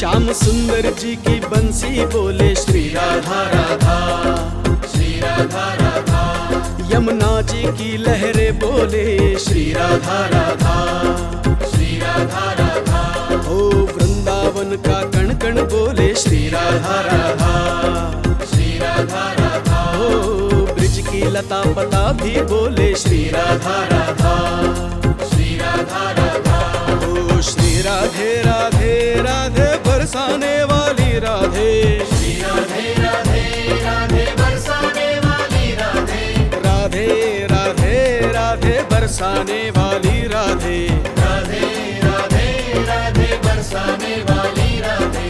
श्याम सुंदर जी की बंसी बोले श्री राधा राधा, श्री राधा राधा, यमुना जी की लहरें बोले श्री राधा राधा, श्री राधा राधा, ओ वृंदावन का कण कण बोले श्री राधा राधा, श्री राधा राधा, ओ ब्रिज की लता पता भी बोले श्री राधा राधा, श्री राधा राधा, ओ श्री राधे राधे राधे बरसाने वाली राधे, श्री राधे राधे राधे बरसाने वाली राधे, राधे राधे राधे बरसाने वाली राधे, राधे राधे राधे बरसाने वाली राधे।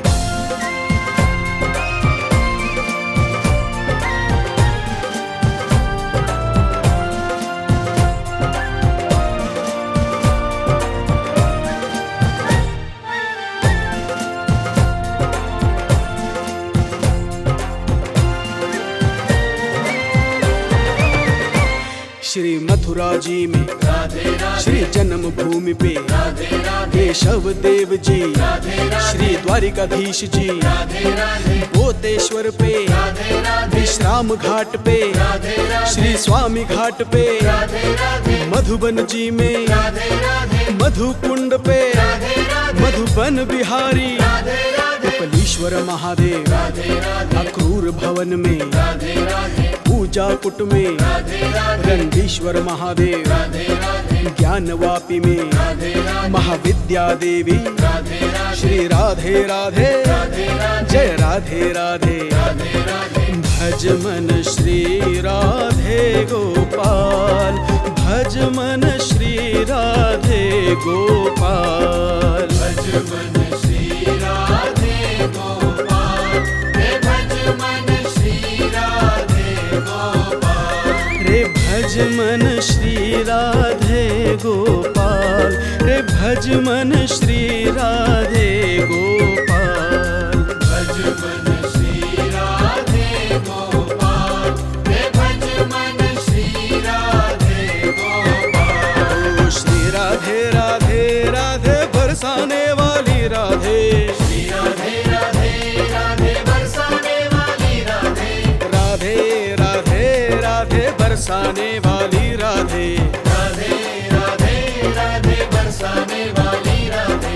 श्री मथुरा जी में राधे राधे, श्री जन्म भूमि पे राधे राधे, केशव देव जी, राधे राधे, श्री द्वारिकाधीश जी, राधे राधे, बोतेश्वर पे राधे राधे, विश्राम घाट पे, राधे राधे, श्री स्वामी घाट पे, राधे राधे, मधुबन जी में राधे राधे, मधुकुंड पे, राधे राधे, मधुबन बिहारी, राधे राधे, कपिलेश्वर महादेव, राधे राधे, अक्रूर भवन में, राधे राधे, पूजा कुट में, राधे राधे, रंगीश्वर महादेव, राधे राधे, ज्ञानवापी में, राधे राधे, महाविद्या देवी, राधे राधे, श्री राधे राधे, राधे राधे, जय राधे राधे, राधे राधे, भज मन श्री राधे गोपाल, भज मन श्री राधे गोपाल, भज मन श्री राधे गोपाल, रे भज मन श्री राधे गोपाल, रे भज मन श्री राधे गोपाल, रे भज मन श्री राधे गोपाल, भज मन श्री राधे गोपाल, रे भज मन श्री राधे गोपाल, ओ श्री राधे राधे राधे बरसाने वाली राधे, श्री राधे राधे राधे बरसाने वाली राधे, राधे राधे राधे बरसाने वाली राधे, राधे राधे राधे बरसाने वाली राधे।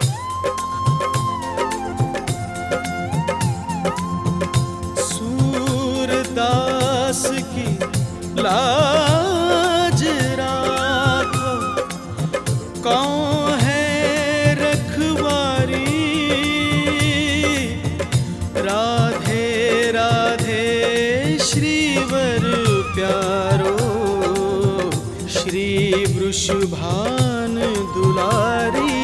सूरदास की लाज राखो, कौन है रखवारी, राधे राधे श्रीवर प्यारो, श्री वृषभान दुलारी,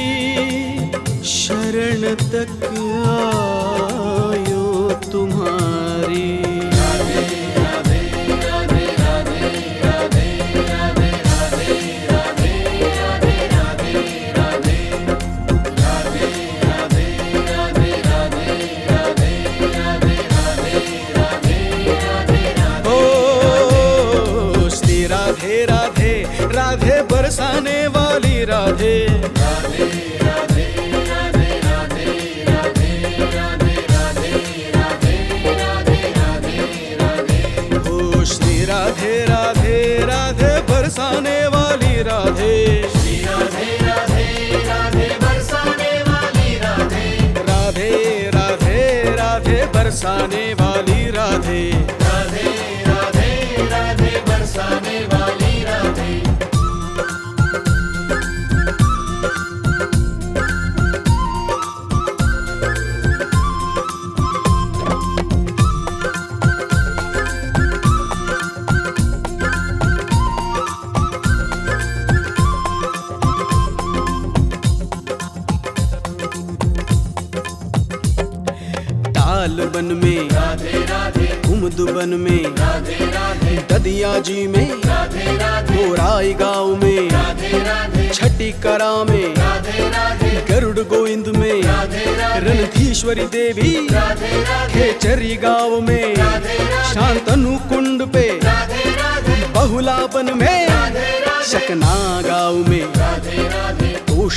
शरण तक आयो तुम्हारी, राधे राधे राधे राधे राधे राधे राधे राधे राधे राधे राधे राधे राधे राधे राधे राधे राधे राधे राधे। ओ श्री राधे राधे राधे बरसाने वाली राधे, राधे राधे राधे राधे राधे राधे राधे राधे राधे राधे। ओ श्री राधे राधे राधे बरसाने वाली राधे, श्री राधे राधे राधे बरसाने वाली राधे, राधे राधे राधे बरसाने वाली राधे, राधे राधे राधे बरसाने वाली राधे। ताल बन में, राधे राधे, कुमुद बन में, राधे राधे, ददिया जी में, राधे राधे, गोराई गांव में, राधे राधे, छठी करा में, राधे राधे, गरुड़ गोविंद में, राधे राधे, रणधीश्वरी देवी, राधे राधे, खेचरी गांव में, राधे राधे, शांतनु कुंड पे, राधे राधे, बहुलापन में, राधे राधे, शकना गांव में, राधे राधे, तो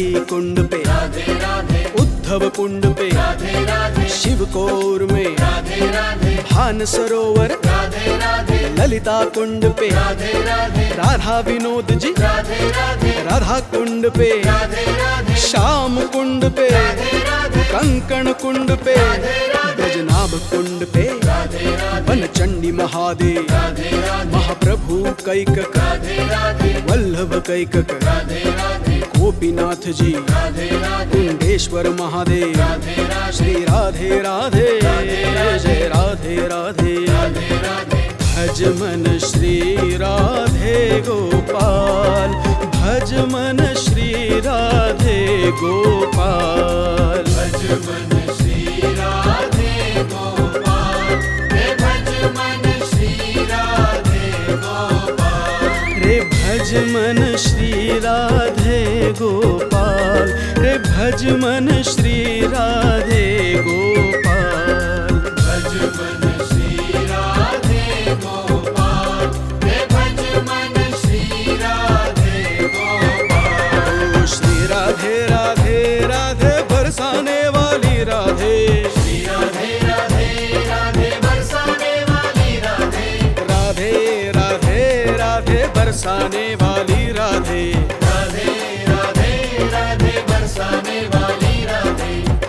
सखी कुंड पे, राधे राधे उद्धव कुंड पे, राधे राधे शिवकोर में, राधे राधे भान सरोवर, राधे राधे ललिता कुंड पे, राधे राधे राधा विनोद जी, राधे राधे राधा कुंड पे, राधे राधे श्याम कुंड पे, राधे राधे कंकण कुंड पे, ब्रजनाभ कुंड पे, राधे राधे वनचंडी महादेव, राधे राधे महाप्रभु कैकक, राधे राधे वल्लभ कैकक, राधे राधे गोपीनाथ जी, राधे राधे कुंडेश्वर महादेव, राधे राधे श्री राधे राधे जय राधे राधे, राधे राधे भज मन श्री राधे गोपाल, भज मन श्री राधे गोपाल, भज मन श्री राधे गोपाल, रे भज मन श्री राधे गोपाल, रे भज मन श्री राधे गोपाल, रे भज मन श्री राधे गोपाल, भज मन श्री राधे गोपाल, रे भज मन श्री राधे गोपाल, ओ श्री राधे राधे राधे बरसाने वाली राधे, श्री राधे राधे राधे बरसाने वाली राधे, राधे राधे राधे बरसाने वाली राधे, राधे राधे राधे बरसाने वाली राधे,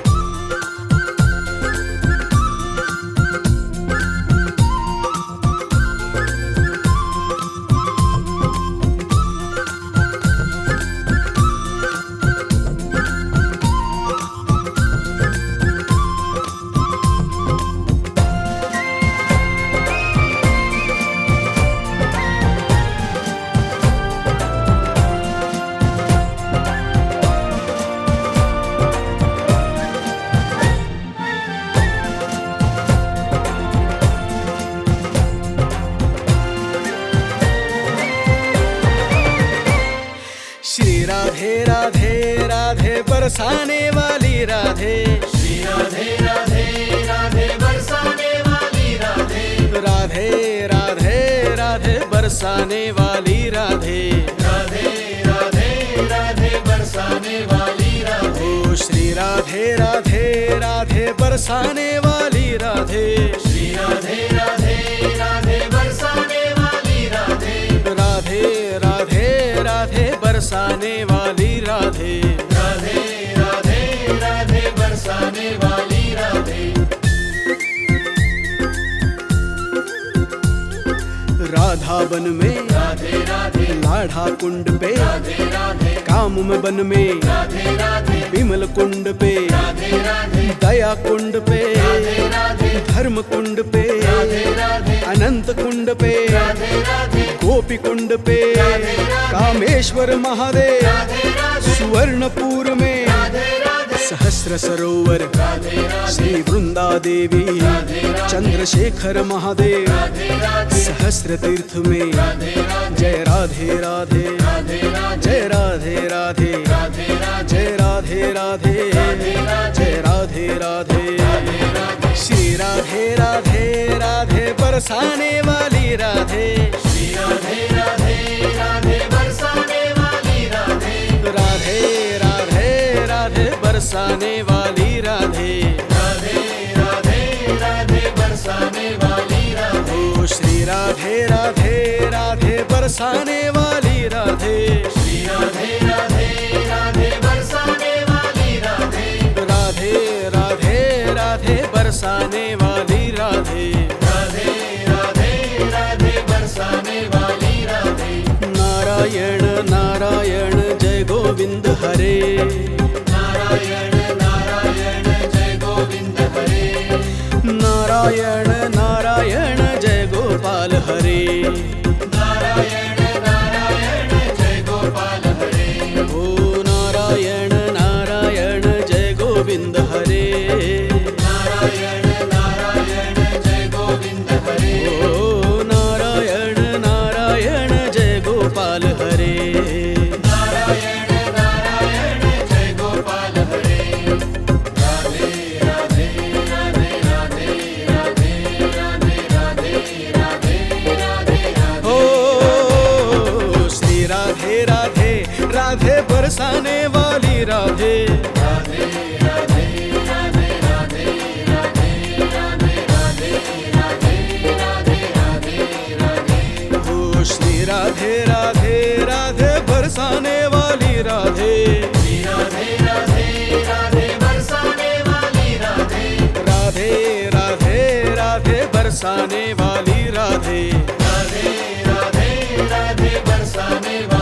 श्री राधे राधे राधे बरसाने वाली राधे, श्री राधे राधे राधे बरसाने वाली राधे, राधे राधे राधे बरसाने वाली राधे, राधे राधे राधे बरसाने वाली राधे, ओ श्री राधे राधे राधे बरसाने वाली राधे, श्री राधे राधे राधे बरसाने वाली राधे, राधे राधे राधे बरसाने वाली राधे, राधे राधे राधे बरसाने वाली राधे, राधा बन में, राधे राधे लाढ़ा कुंड पे, राधे राधे कामुम बन में, राधे राधे विमल कुंड पे, राधे राधे दया कुंड पे, राधे राधे धर्म कुंड पे, राधे राधे अनंत कुंड पे, राधे राधे गोपी कुंड पे, कामेश्वर महादेव, राधे राधे सुवर्णपुर में, राधे राधे सहस्र सरोवर, राधे राधे श्री वृंदा देवी, चंद्रशेखर महादेव, सहस्र तीर्थ में, जय राधे राधे जय राधे राधे जय राधे राधे जय राधे राधे, श्री राधे राधे राधे बरसाने वाली राधे, श्री राधे राधे राधे बरसाने वाली राधे, राधे राधे राधे बरसाने वाली राधे, राधे राधे राधे बरसाने वाली राधे, ओ श्री राधे राधे राधे बरसाने वाली राधे, श्री राधे राधे राधे बरसाने वाली राधे, राधे राधे राधे बरसाने वाली राधे, राधे राधे राधे बरसाने वाली राधे, नारायण नारायण जय गोविंद हरे, नारायण नारायण जय गोविंद हरे, नारायण नारायण जय गोपाल हरे, नारायण नारायण जय गोपाल हरे, ओ नारायण नारायण जय गोविंद हरे, नारायण नारायण जय गोविंद हरे, ओ नारायण नारायण जय गोपाल हरे, नारायण नारायण जय गोपाल हरे, राधे राधे राधे राधे राधे राधे राधे राधे राधे राधे बरसाने वाली राधे। राधे राधे राधे बरसाने वाली